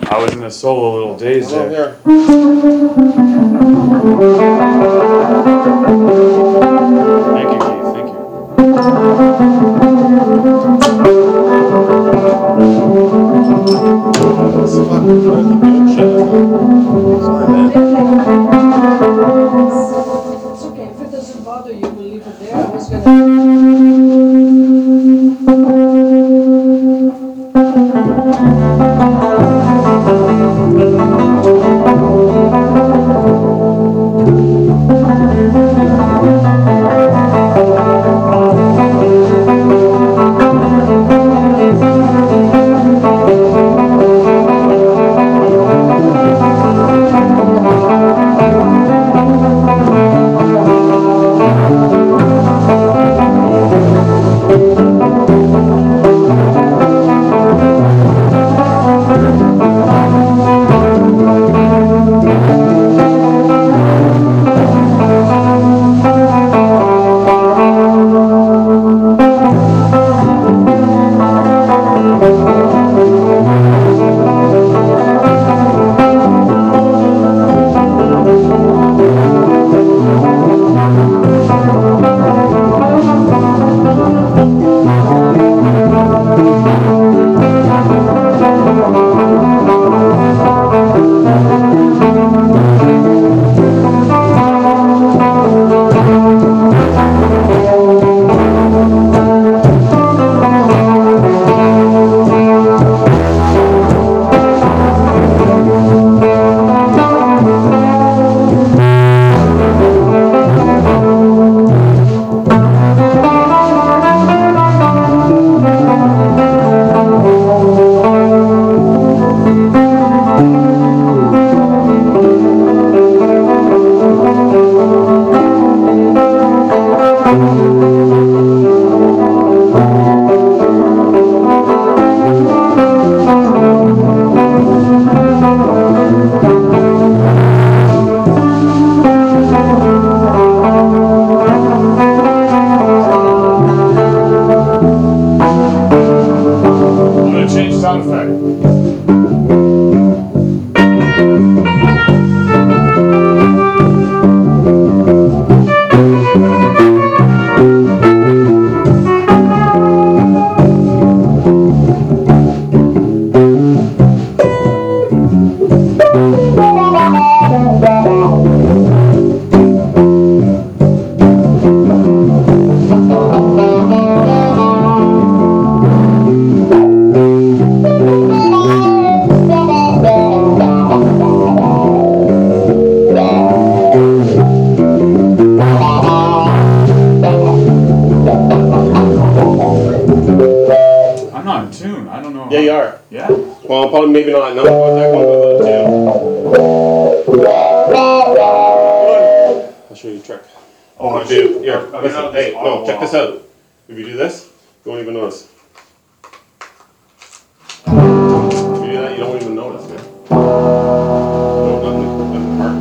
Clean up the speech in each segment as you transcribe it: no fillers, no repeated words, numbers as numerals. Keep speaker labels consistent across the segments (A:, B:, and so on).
A: I was in a solo little daze
B: Hello
A: there.
B: here.
A: Thank you, Keith. Thank you.
B: It's fucking good. Shut it down. Sorry, man.
C: It's okay, if it doesn't bother you, we'll leave it there. I was gonna.
A: I'm gonna change sound effect. I'm not in tune. I don't know.
B: Yeah, you are.
A: Yeah?
B: Well, probably maybe not. No, that one with the I'll show you a trick.
A: Oh,
B: Dude, here,
A: I've been
B: listen.
A: out this
B: Hey,
A: auto
B: no, check
A: wall.
B: this out. If you do this, you won't even notice. If you do that, you don't even notice, man. No, nothing hard.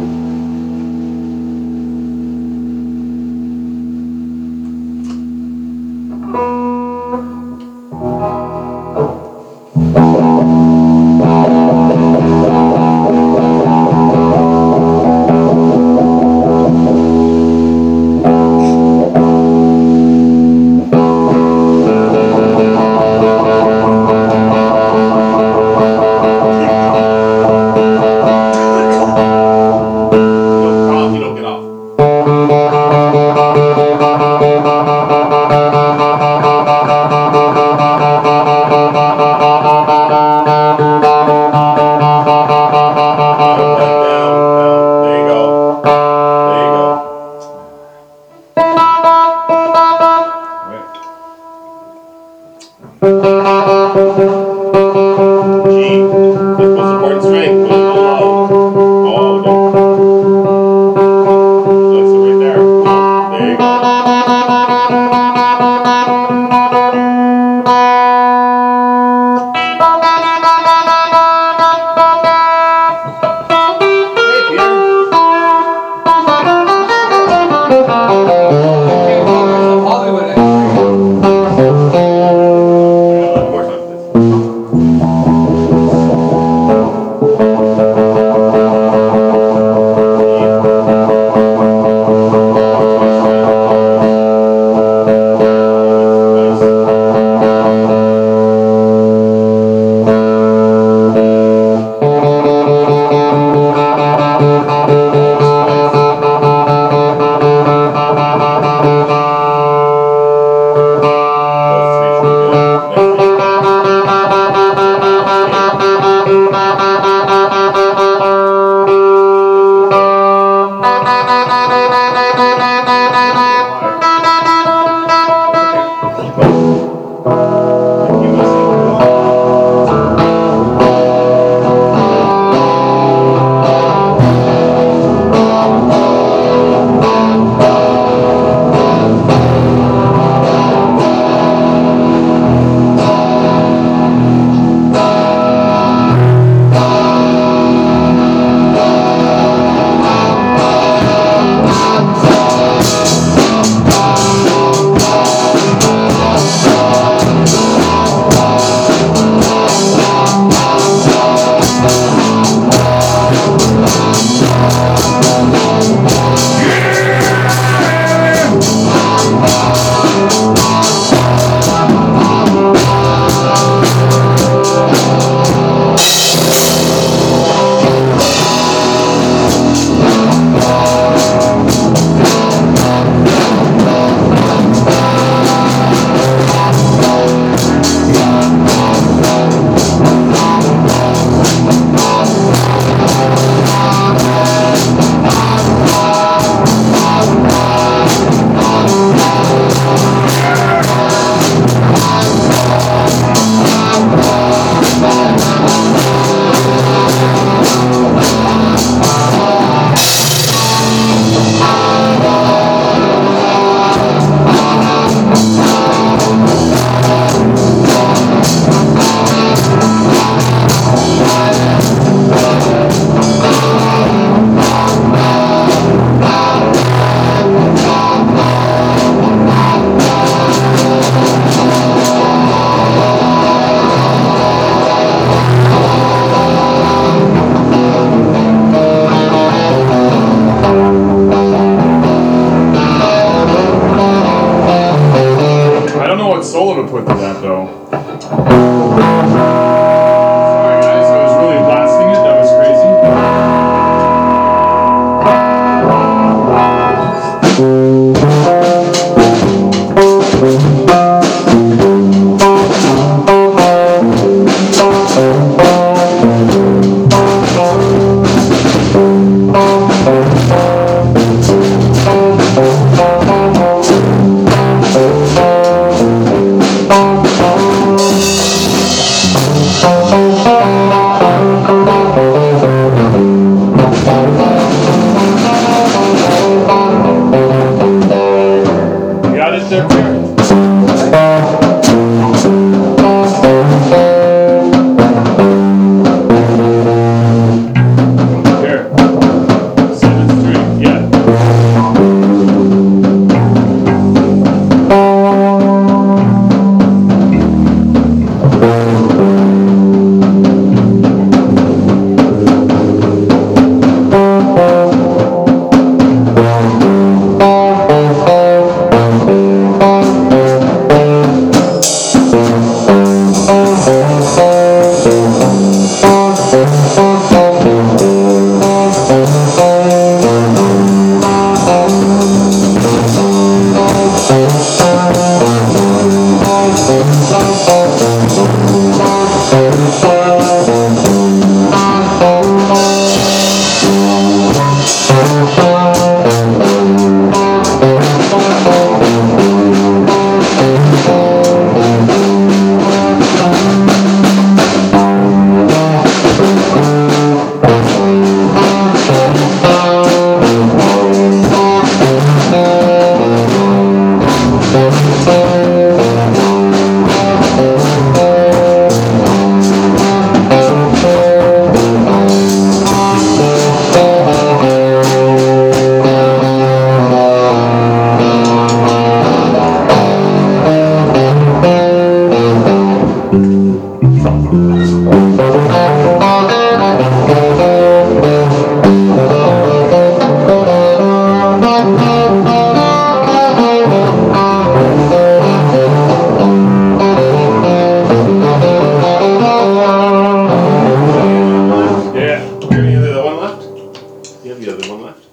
A: Yeah.
B: Any other one left? You have the other one left?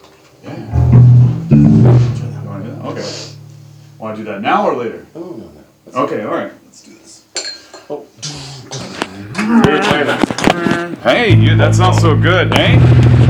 A: Okay. Want to do that now or later?
B: Oh, no, no.
A: Okay, all right. Let's do this.
B: Oh. We're playing that.
A: Hey, that sounds so good, eh?